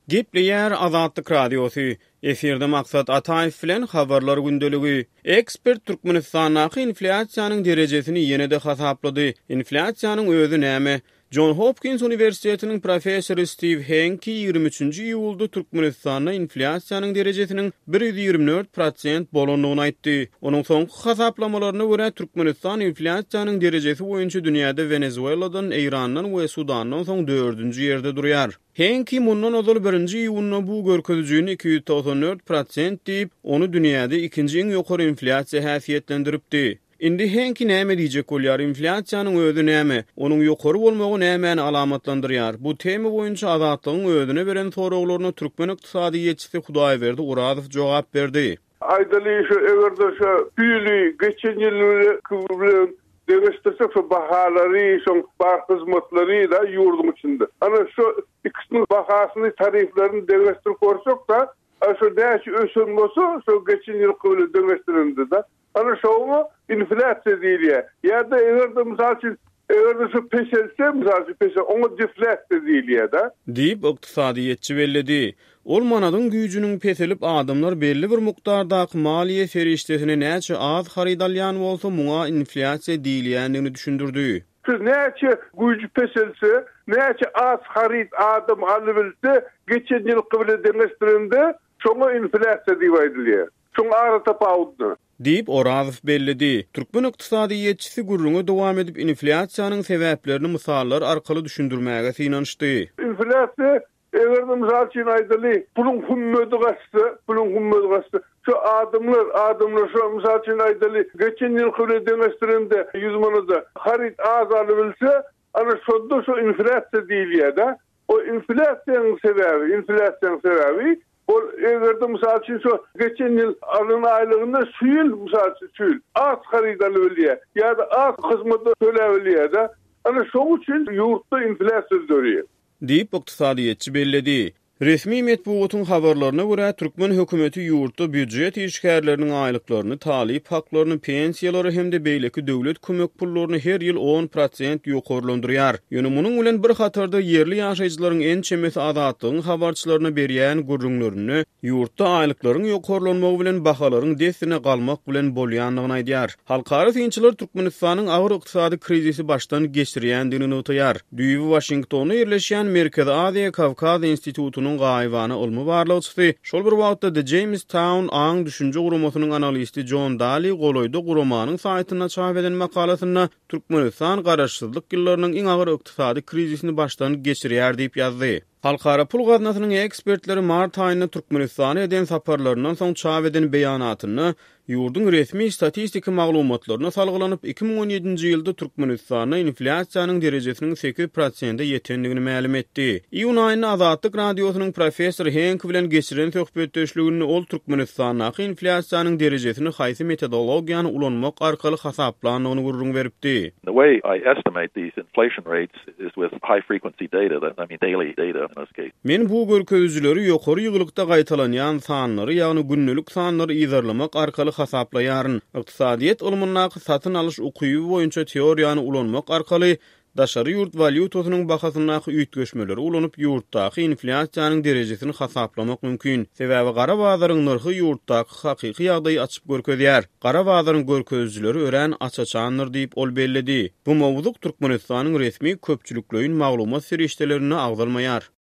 Gepleyer Azadlyk Radiosu. Eferde maksat Ataýew bilen habarlar gündeligi. Ekspert Türkmenistanyň inflasiýanyň derejesini ýene-de hasaplady. Inflasiýanyň özü näme? John Hopkins Üniversitetiniň professory Steve Hanke 23-nji iýulda Türkmenistanda inflasiýanyň derejesiniň 124% bolandygyny aýtdy. Onuň soňky hasaplamalarına görä Türkmenistan inflasiýanyň derejesi boýunça dünýäde Venezueladan, Irandan we Sudandan soň 4-nji ýerde durýar. Hanke mundan ozal 1-nji iýulda bu görkezijini 294% diýip, onu dünýäde ikinji iň ýokary inflasiýa häsiýetlendiripdi. Indi Hanke näme diýjek bolýar? Inflasiýanyň özü näme? Onuň ýokary bolmagy nämäni alamatlandyrýar? Bu tema boýunça Azadlygyň özüne beren soraglaryna türkmen ykdysady ýetişdi Hudaýberdi Urazow jogap berdi. Aýdaly şu egerde şu pili geçen ýyly devletlerde şu bahalary, şu bar hyzmatlary da ýurdum içinde. Ana şu ikisiniň bahasyny, tariflerini devletler korsok da şu näçe ösüm bolsa, şu geçen ýyl kybly devletlerinde da ana şoňa inflasiýa diýilýär. Ýa-da egerde mysal üçin şu peşelse, mysal üçin peşe oňa deflasiýa diýilýär da. Diýip ykdysadyýetçi belledi. Ol manadyň güýjüniň peselip adamlar belli bir mukdardaky maliýe feriştesine näçe az haridalýan bolsa muňa inflasiýa diýilýändigini düşündirdi. Näçe güýjü peselse, näçe az harid adam alybilse, geçen ýyl kybly deňeşdirende şoňa inflasiýa diýip aýdylýar. Şoň ara tapawdy. Diýip Urazow belledi. Türkmen ykdysady ýetişi gurruňa dowam edip inflasiýanyň sebäplerini misallar arkaly düşündirmäge synanşdy. Inflasiýa egerde mysal üçin aýdaly, puluň hümmeti gasty. Şu adamlar şu mysal üçin aýdaly, geçen ýyl kybly deňeşdirende 100 manada harid az alybilse, ana şonda şu inflasiýa diýilýär da. O inflasiýanyň sebäbi bol egerde mysal üçin şu geçen ýyl alynan aýlygynda süýül mysal üçin az harydaly bolýar ýa-da az hyzmat töläbilýär da. Ana şoň üçin ýurtda inflasiýa dörýär. Diýip ykdysadyýetçi belledi. Resmi medeniýetiň habarlaryna görä Türkmen hökümeti ýurtda büdjet işgärleriniň aýlyklaryny, talyp haklaryny, pensiýalary hemde beýleki döwlet kömek pullaryny her ýyl 10% ýokarlandyrýar. Ýöne munyň bilen bir hatarda yerli ýaşaýjylaryň en çemesi Azadlygyň habarçylaryna berýän gurrunlaryny ýurtda aýlyklaryň ýokarlanmagy bilen bahalaryň desine galmak bilen bolýandygyny aýdýar. Halkara synçylar Türkmenistanyň agyr ykdysady krizisi başdan geçirýändigini notaýar. Düýbi Washingtonda ýerleşýän Merkezi Aziýa Kavkaz Institutunyň gaýwany ulmy barlawçysy, şol bir wagtda The Jamestown Aň düşünje guramasynyň analisti John Daly goloýda guramanyň saýtyna çap eden makalasyna Türkmenistan garaşsyzlyk ýyllarynyň iň agyr ykdysady krizisini başdan geçirýär diýip ýazdy. Halkara pul gaznasynyň ekspertleri mart aýynda Türkmenistana eden saparlaryndan soň çap eden beýanatyny ýurdun resmi statistika maglumatlaryna salgylanyp 2017-nji ýylda Türkmenistana inflasiýanyň derejesiniň 8% ýetendigini ma'lum etdi. Iýun aýyna Azadlyk Radiosynyň professory Hanke bilen geçiren söhbetdeşligini ol Türkmenistanyň inflasiýanyň derejesini haýsy metodologiýany ulanmak arkaly hasaplanyny gurrun beripdi. The way I estimate these inflation rates is with high frequency data, daily data. Men bu görkezjileri ýokary ýyglykda gaýtalanýan sanlary, ýagny günnelik sanlary ýazarlamak arkaly hasaplaýaryn. Ykdysadyýet ulumynyň satyn alyş ukyby boýunça teoriýany ulanmak arkaly daşary ýurt valyutasynyň bahasyna ýetgeşmeleri ulanyp ýurtdaky inflasiýanyň derejesini hasaplamak mümkin. Sebäbi gara bazaryň narhy ýurtdaky hakyky ýagdaýy açyp görkezýär. Gara bazaryň görkezjileri ören açaçandyr diýip ol belledi. Bu mowzuk Türkmenistanyň resmi köpçülikleýin maglumat serişdelerini agdalmaýar.